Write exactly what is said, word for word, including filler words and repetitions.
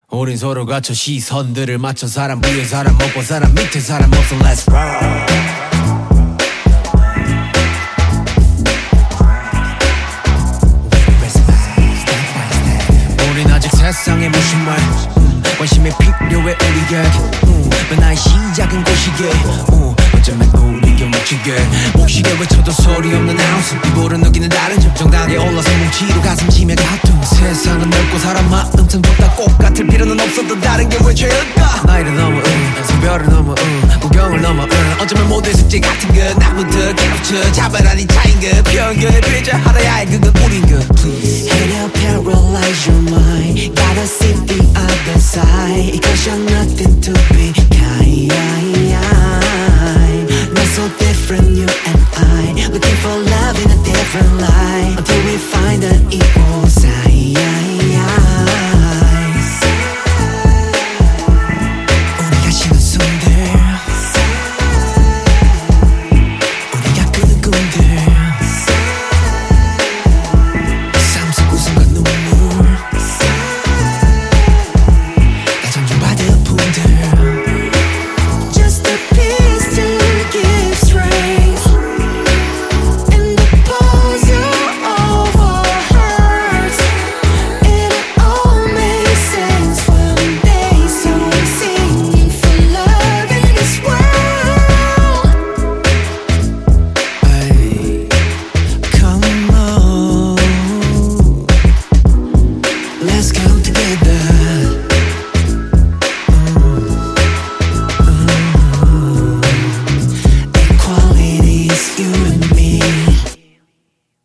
우린 서로 갖춰 시선들을 맞춰 사람 위에 사람 먹고 사람 밑에 사람 없어 Let's roll. 우린 아직 세상에 무심해 음, 관심이 필요해 우리에게 음, 맨날 시작은 고시게 음, 어쩌면 우리가 묻히게 몫이게 외쳐도 소리 없는 아우스 이불은 느끼는 다른 점 정당하게 올라서 뭉치고 가슴 치며 가끔 세상은 넓고 사람 마음은 다 똑같을 필요는 없어도 다른 게 왜 죄일까 나이를 넘어 응 성별을 넘어 응 구경을 넘어 응 어쩌면 모두의 숙제 같은 것 나부터 깨우쳐 자발하니 차인 것 편견에 비자 하나야 해 그건 우린 것 Please Hate to paralyze your mind Gotta sit